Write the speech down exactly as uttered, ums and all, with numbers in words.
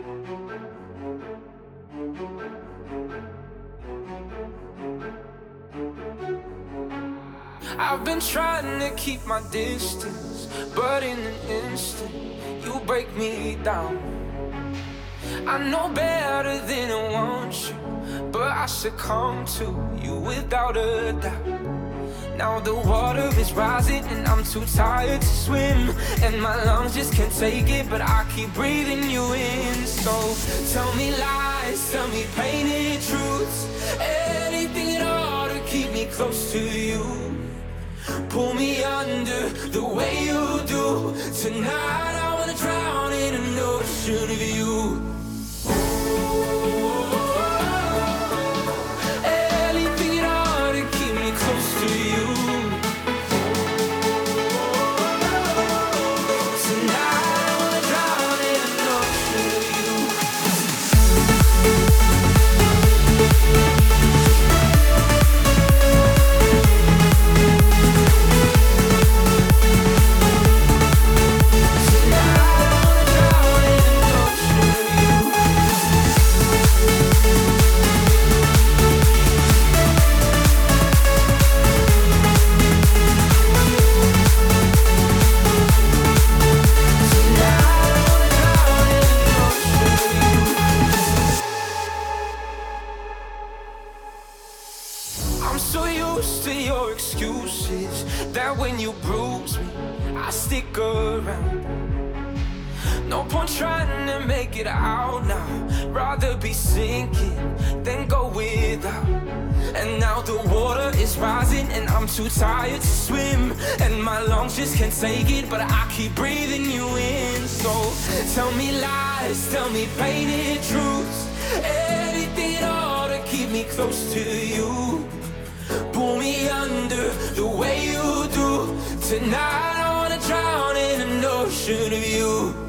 I've been trying to keep my distance, but in an instant, you break me down. I know better than I want you, but I succumb to you without a doubt. Now the water is rising and I'm too tired to swim, and my lungs just can't take it, but I keep breathing you in. So tell me lies, tell me painted truths, anything at all to keep me close to you. Pull me under the way you do. Tonight I wanna drown in an ocean of you. Anything at all to keep me close to you. Tonight I wanna drown in an ocean of you. I'm so used to your excuses that when you bruise me, I stick around. No point trying to make it out now. Rather be sinking than go without. And now the water is rising and I'm too tired to swim, and my lungs just can't take it, but I keep breathing you in. So tell me lies, tell me painted truths, anything at all to keep me close to you. Pull me under the way you do. Tonight I wanna drown in an ocean of you.